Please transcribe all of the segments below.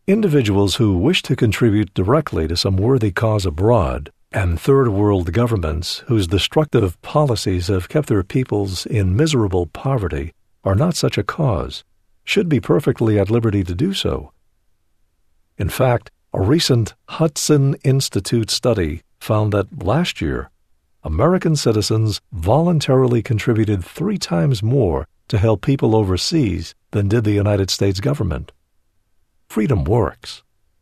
Individuals who wish to contribute directly to some worthy cause abroad, and third-world governments whose destructive policies have kept their peoples in miserable poverty are not such a cause, should be perfectly at liberty to do so. In fact, a recent Hudson Institute study found that last year, American citizens voluntarily contributed 3 times more to help people overseas than did the United States government. Freedom works.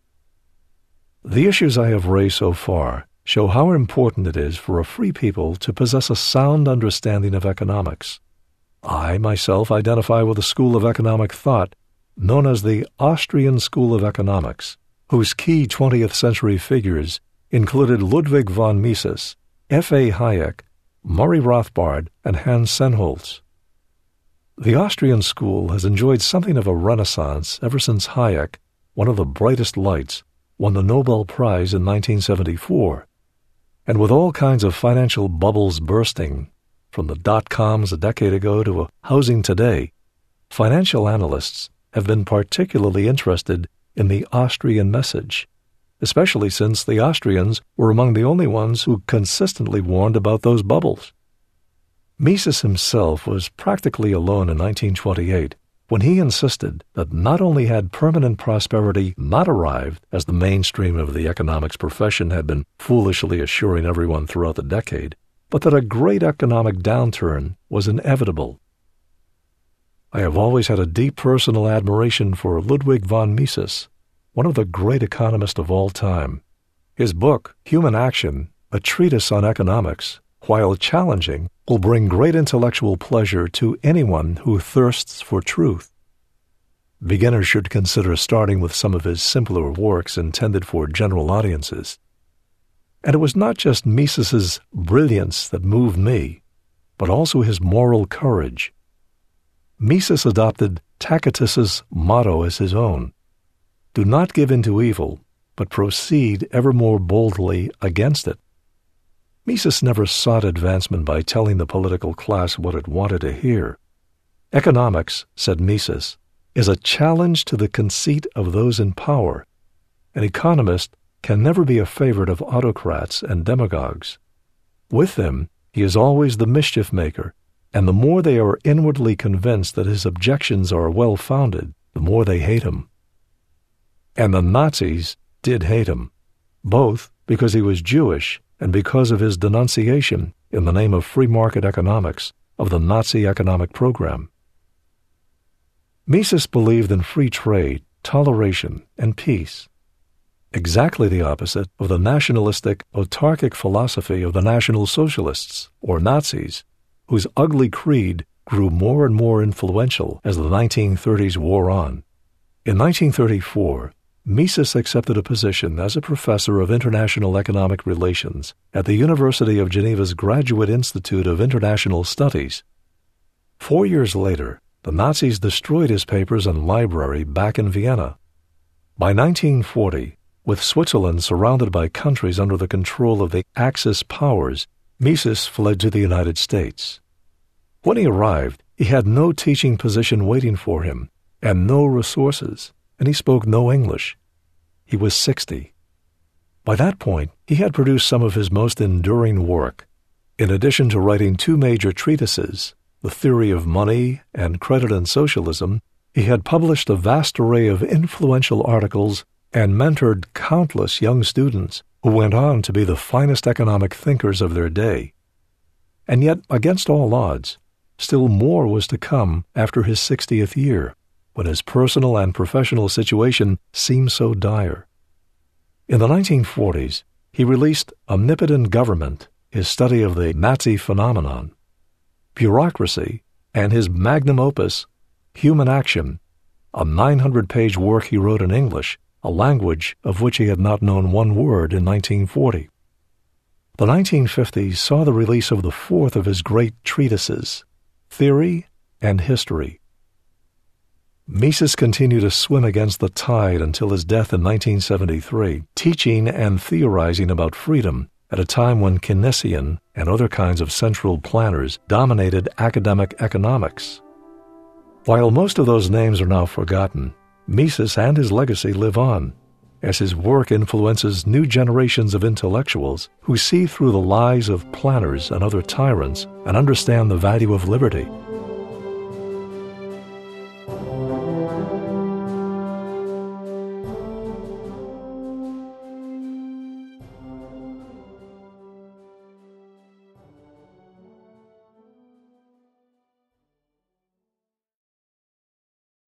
The issues I have raised so far show how important it is for a free people to possess a sound understanding of economics. I myself identify with a school of economic thought known as the Austrian School of Economics, whose key 20th century figures included Ludwig von Mises, F.A. Hayek, Murray Rothbard, and Hans Sennholz. The Austrian school has enjoyed something of a renaissance ever since Hayek, one of the brightest lights, won the Nobel Prize in 1974. And with all kinds of financial bubbles bursting, from the dot-coms a decade ago to housing today, financial analysts have been particularly interested in the Austrian message, especially since the Austrians were among the only ones who consistently warned about those bubbles. Mises himself was practically alone in 1928 when he insisted that not only had permanent prosperity not arrived, as the mainstream of the economics profession had been foolishly assuring everyone throughout the decade, but that a great economic downturn was inevitable. I have always had a deep personal admiration for Ludwig von Mises, one of the great economists of all time. His book, Human Action, a treatise on economics, while challenging, will bring great intellectual pleasure to anyone who thirsts for truth. Beginners should consider starting with some of his simpler works intended for general audiences. And it was not just Mises's brilliance that moved me, but also his moral courage. Mises adopted Tacitus's motto as his own: "Do not give in to evil, but proceed ever more boldly against it." Mises never sought advancement by telling the political class what it wanted to hear. Economics, said Mises, is a challenge to the conceit of those in power. An economist can never be a favorite of autocrats and demagogues. With them, he is always the mischief maker, and the more they are inwardly convinced that his objections are well-founded, the more they hate him. And the Nazis did hate him, both because he was Jewish and because of his denunciation, in the name of free market economics, of the Nazi economic program. Mises believed in free trade, toleration, and peace, exactly the opposite of the nationalistic, autarkic philosophy of the National Socialists, or Nazis, whose ugly creed grew more and more influential as the 1930s wore on. In 1934, Mises accepted a position as a professor of international economic relations at the University of Geneva's Graduate Institute of International Studies. 4 years later, the Nazis destroyed his papers and library back in Vienna. By 1940, with Switzerland surrounded by countries under the control of the Axis powers, Mises fled to the United States. When he arrived, he had no teaching position waiting for him and no resources, and he spoke no English. He was 60. By that point, he had produced some of his most enduring work. In addition to writing 2 major treatises, The Theory of Money and Credit and Socialism, he had published a vast array of influential articles and mentored countless young students who went on to be the finest economic thinkers of their day. And yet, against all odds, still more was to come after his 60th year, when his personal and professional situation seemed so dire. In the 1940s, he released Omnipotent Government, his study of the Nazi phenomenon, Bureaucracy, and his magnum opus, Human Action, a 900-page work he wrote in English, a language of which he had not known one word in 1940. The 1950s saw the release of the 4th of his great treatises, Theory and History. Mises continued to swim against the tide until his death in 1973, teaching and theorizing about freedom at a time when Keynesian and other kinds of central planners dominated academic economics. While most of those names are now forgotten, Mises and his legacy live on, as his work influences new generations of intellectuals who see through the lies of planners and other tyrants and understand the value of liberty.